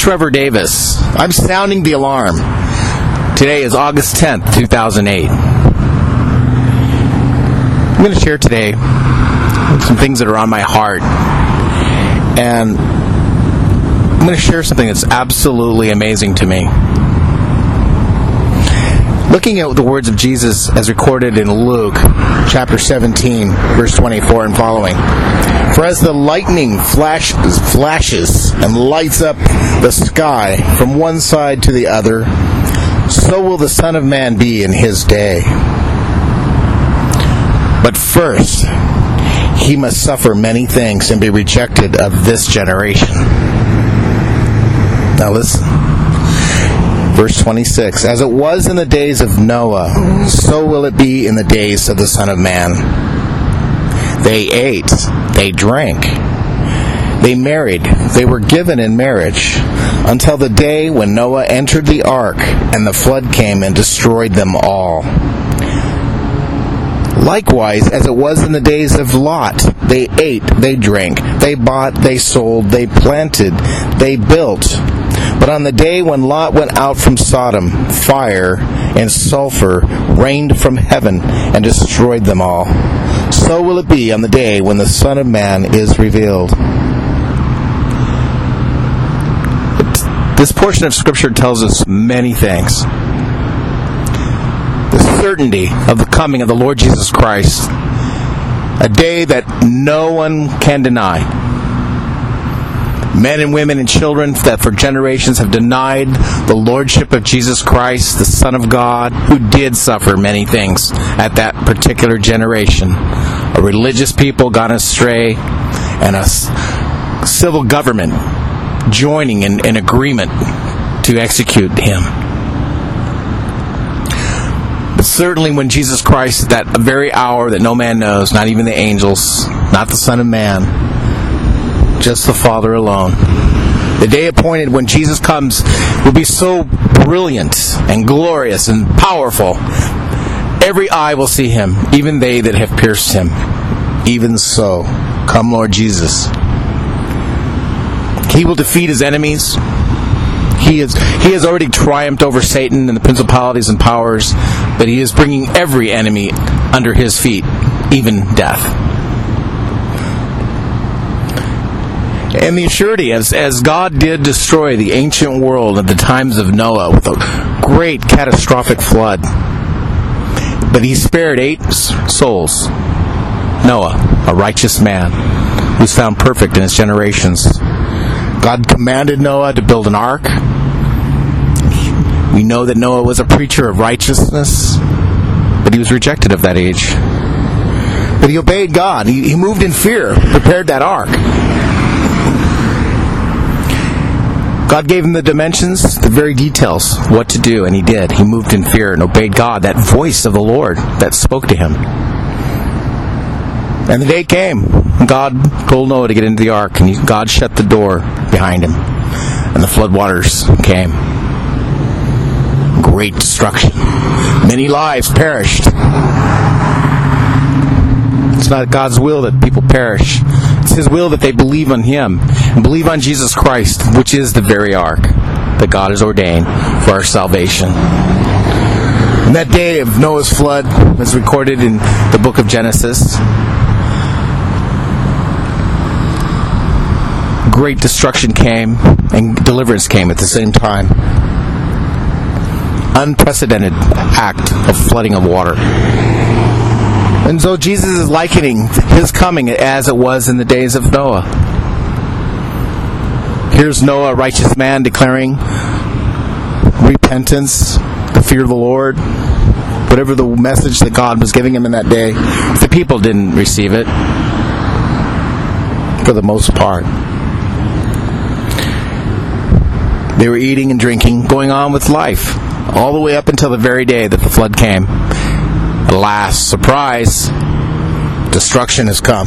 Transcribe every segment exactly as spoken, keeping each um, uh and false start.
Trevor Davis. I'm sounding the alarm. Today is August tenth, two thousand eight. I'm going to share today some things that are on my heart. And I'm going to share something that's absolutely amazing to me. Looking at the words of Jesus as recorded in Luke chapter seventeen, verse twenty-four and following. For as the lightning flashes, flashes and lights up the sky from one side to the other, so will the Son of Man be in his day. But first, he must suffer many things and be rejected of this generation. Now listen. Verse twenty-six, as it was in the days of Noah, so will it be in the days of the Son of Man. They ate, they drank, they married, they were given in marriage, until the day when Noah entered the ark, and the flood came and destroyed them all. Likewise, as it was in the days of Lot, they ate, they drank, they bought, they sold, they planted, they built. But on the day when Lot went out from Sodom, fire and sulfur rained from heaven and destroyed them all. So will it be on the day when the Son of Man is revealed. This portion of Scripture tells us many things. The certainty of the coming of the Lord Jesus Christ, a day that no one can deny. Men and women and children that for generations have denied the lordship of Jesus Christ, the Son of God, who did suffer many things at that particular generation. A religious people gone astray, and a civil government joining in, in agreement to execute him. But certainly when Jesus Christ, that very hour that no man knows, not even the angels, not the Son of Man, just the Father alone. The day appointed when Jesus comes will be so brilliant and glorious and powerful. Every eye will see him, even they that have pierced him. Even so, come Lord Jesus. He will defeat his enemies. He is, he has already triumphed over Satan and the principalities and powers, but he is bringing every enemy under his feet, even death. And the surety, as, as God did destroy the ancient world at the times of Noah with a great catastrophic flood, but he spared eight souls. Noah, a righteous man, who's found perfect in his generations. God commanded Noah to build an ark. We know that Noah was a preacher of righteousness, but he was rejected of that age. But he obeyed God. He, he moved in fear, prepared that ark. God gave him the dimensions, the very details, what to do, and he did. He moved in fear and obeyed God, that voice of the Lord that spoke to him. And the day came. God told Noah to get into the ark, and he, God shut the door behind him. And the floodwaters came. Great destruction. Many lives perished. It's not God's will that people perish. It's his will that they believe on him and believe on Jesus Christ, which is the very ark that God has ordained for our salvation. And that day of Noah's flood was recorded in the book of Genesis. Great destruction came and deliverance came at the same time. Unprecedented act of flooding of water. And so Jesus is likening his coming as it was in the days of Noah. Here's Noah, a righteous man, declaring repentance, the fear of the Lord, whatever the message that God was giving him in that day. The people didn't receive it, for the most part. They were eating and drinking, going on with life, all the way up until the very day that the flood came. Alas, surprise, destruction has come.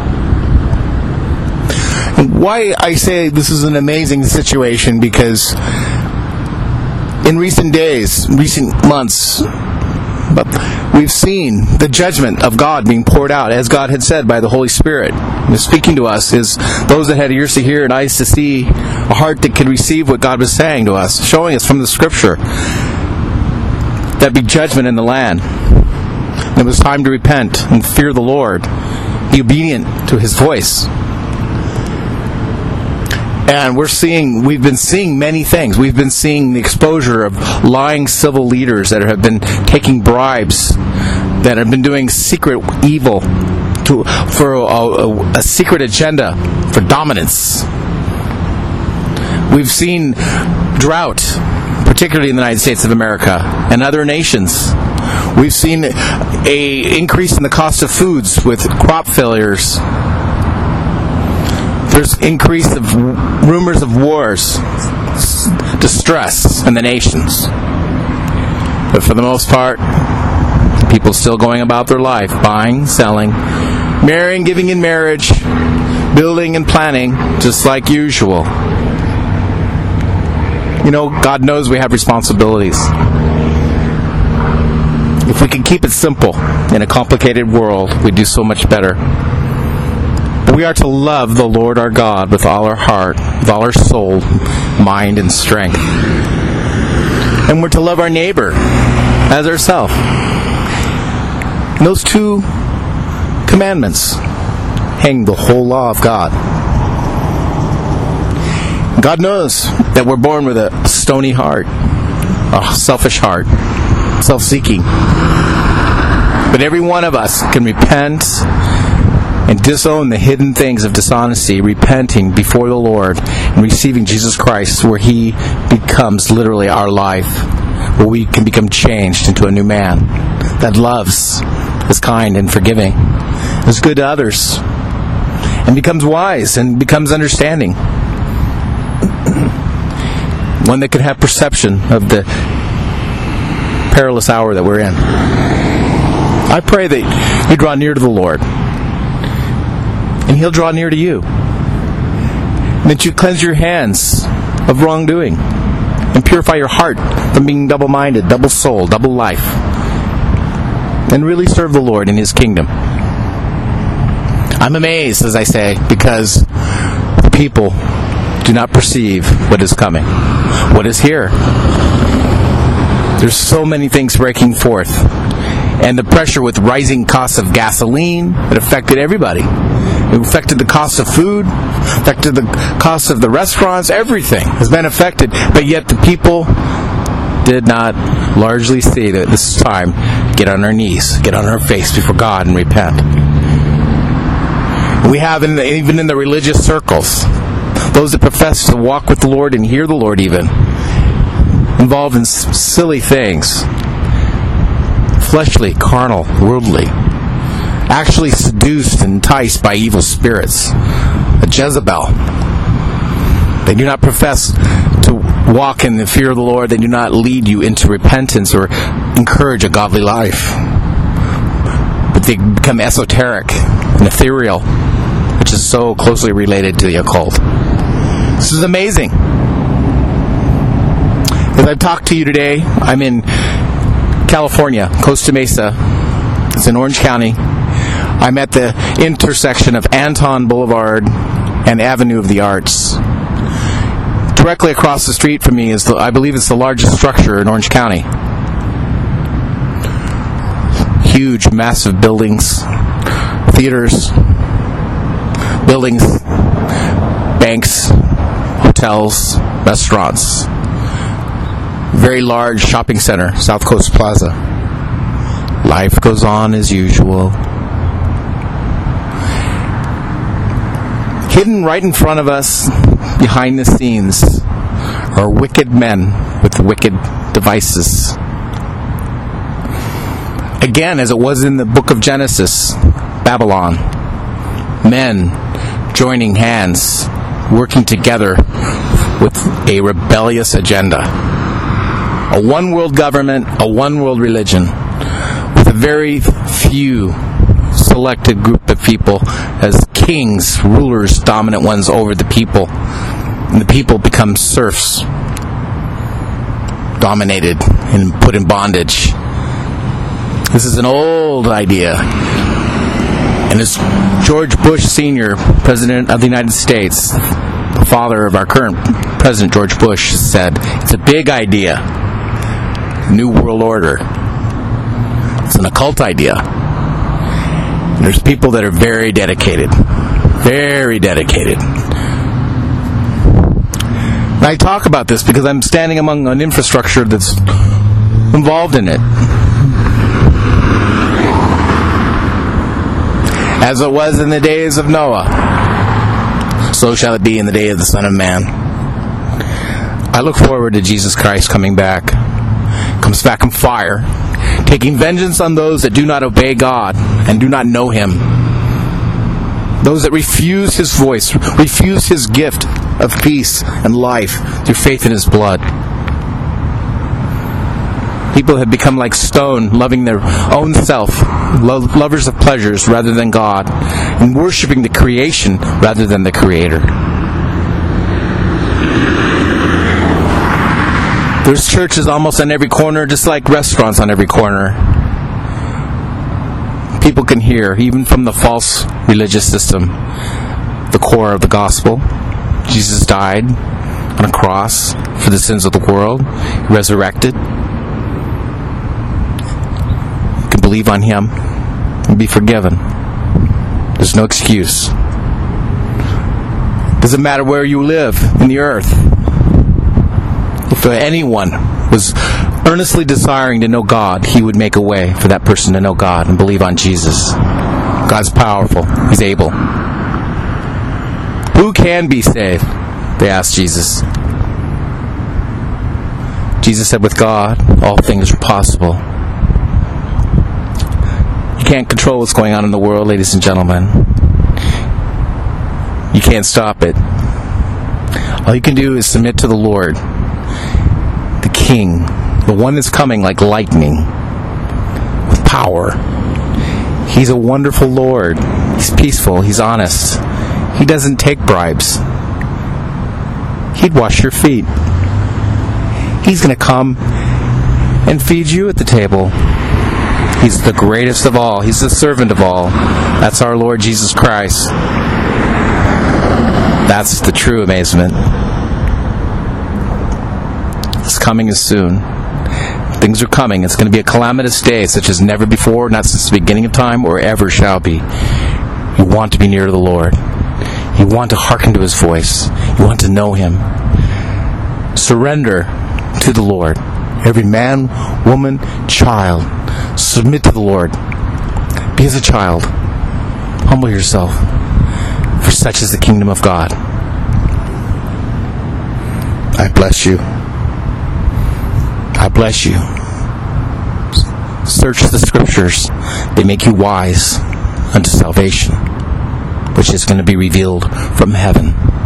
And why I say this is an amazing situation, because in recent days, recent months, But we've seen the judgment of God being poured out, as God had said by the Holy Spirit. And speaking to us is those that had ears to hear and eyes to see, a heart that could receive what God was saying to us, showing us from the Scripture that be judgment in the land. And it was time to repent and fear the Lord, be obedient to His voice. And we're seeing, we've been seeing many things. We've been seeing the exposure of lying civil leaders that have been taking bribes, that have been doing secret evil to, for a, a, a secret agenda for dominance. We've seen drought, particularly in the United States of America and other nations. We've seen a increase in the cost of foods with crop failures. There's increase of rumors of wars, distress in the nations. But for the most part, people still going about their life, buying, selling, marrying, giving in marriage, building and planning, just like usual. You know, God knows we have responsibilities. If we can keep it simple in a complicated world, we'd do so much better. We are to love the Lord our God with all our heart, with all our soul, mind, and strength. And we're to love our neighbor as ourselves. And those two commandments hang the whole law of God. God knows that we're born with a stony heart, a selfish heart, self-seeking. But every one of us can repent and disown the hidden things of dishonesty, repenting before the Lord and receiving Jesus Christ, where He becomes literally our life, where we can become changed into a new man that loves, is kind and forgiving, is good to others, and becomes wise and becomes understanding. One that can have perception of the perilous hour that we're in. I pray that you draw near to the Lord, and He'll draw near to you. And that you cleanse your hands of wrongdoing and purify your heart from being double-minded, double-souled, double life, and really serve the Lord in His kingdom. I'm amazed, as I say, because the people do not perceive what is coming, what is here. There's so many things breaking forth. And the pressure with rising costs of gasoline, it affected everybody. It affected the cost of food, affected the cost of the restaurants, everything has been affected. But yet the people did not largely see that this is time to get on our knees, get on our face before God and repent. We have, in the, even in the religious circles, those that profess to walk with the Lord and hear the Lord even, involved in s- silly things, fleshly, carnal, worldly, actually seduced and enticed by evil spirits, a Jezebel. They do not profess to walk in the fear of the Lord. They do not lead you into repentance or encourage a godly life. But they become esoteric and ethereal, which is so closely related to the occult. This is amazing. As I've talked to you today, I'm in California, Costa Mesa. It's in Orange County. I'm at the intersection of Anton Boulevard and Avenue of the Arts. Directly across the street from me is, the, I believe it's the largest structure in Orange County. Huge, massive buildings, theaters, buildings, banks, hotels, restaurants. Very large shopping center, South Coast Plaza. Life goes on as usual. Hidden right in front of us, behind the scenes, are wicked men with wicked devices. Again, as it was in the book of Genesis, Babylon, men joining hands, working together with a rebellious agenda. A one-world government, a one-world religion, with a very few selected group of people as kings, rulers, dominant ones over the people. And the people become serfs, dominated and put in bondage. This is an old idea. And as George Bush Senior, President of the United States, the father of our current President George Bush, said, it's a big idea. New World Order. It's an occult idea. And there's people that are very dedicated. Very dedicated. And I talk about this because I'm standing among an infrastructure that's involved in it. As it was in the days of Noah, so shall it be in the day of the Son of Man. I look forward to Jesus Christ coming back. Comes back in fire, taking vengeance on those that do not obey God and do not know Him. Those that refuse His voice, refuse His gift of peace and life through faith in His blood. People have become like stone, loving their own self, lo- lovers of pleasures rather than God, and worshiping the creation rather than the Creator. There's churches almost on every corner, just like restaurants on every corner. People can hear, even from the false religious system, the core of the gospel. Jesus died on a cross for the sins of the world, resurrected. Believe on Him and be forgiven. There's no excuse. Doesn't matter where you live in the earth. If anyone was earnestly desiring to know God, He would make a way for that person to know God and believe on Jesus. God's powerful. He's able. Who can be saved? They asked Jesus. Jesus said, with God, all things are possible. You can't control what's going on in the world, ladies and gentlemen. You can't stop it. All you can do is submit to the Lord, the King, the one that's coming like lightning, with power. He's a wonderful Lord. He's peaceful. He's honest. He doesn't take bribes. He'd wash your feet. He's going to come and feed you at the table. He's the greatest of all. He's the servant of all. That's our Lord Jesus Christ. That's the true amazement. His coming is soon. Things are coming. It's going to be a calamitous day such as never before, not since the beginning of time, or ever shall be. You want to be near to the Lord. You want to hearken to His voice. You want to know Him. Surrender to the Lord. Every man, woman, child, submit to the Lord. Be as a child. Humble yourself, for such is the kingdom of God. I bless you. I bless you. Search the Scriptures. They make you wise unto salvation, which is going to be revealed from heaven.